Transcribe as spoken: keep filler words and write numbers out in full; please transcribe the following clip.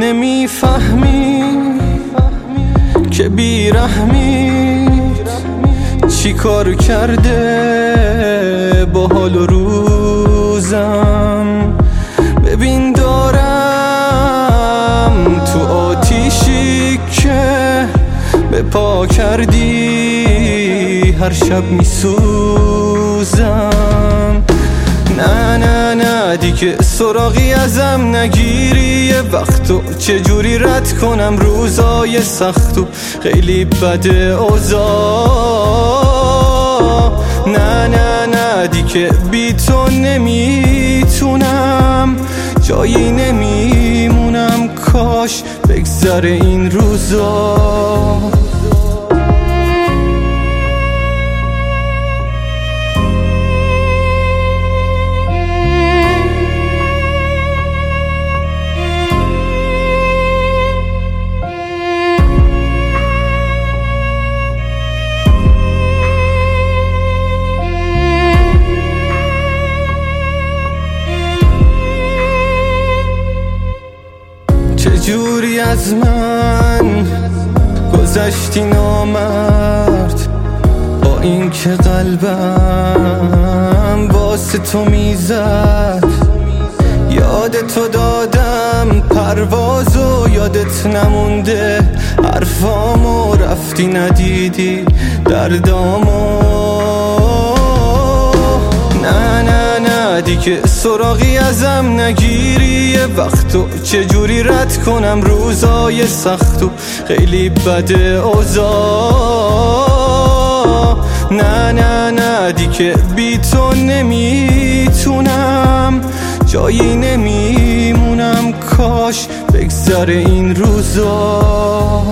نمیفهمی که بیرحمیت چی کار کرده با حال و روزم. ببین دارم تو آتیشی که به پا کردی هر شب میسوزم. نه نه نه دیگه سراغی ازم نگیری، یه وقتو چجوری رد کنم روزای سختو خیلی بده اوضاع. نه نه نه دیگه بی تو نمیتونم، جایی نمیمونم، کاش بگذره این روزا. چجوری از من گذشتی نامرد، با این که قلبم واسه تو میزد. یادتو دادم پروازو، یادت نمونده حرفامو، رفتی ندیدی دردامو. نه نه نه دیگه سراغی ازم نگیری، یه وقتو چجوری رد کنم روزای سختو خیلی بده اوضاع. نه نه نه دیگه بی تو نمیتونم، جایی نمیمونم، کاش بگذره این روزا.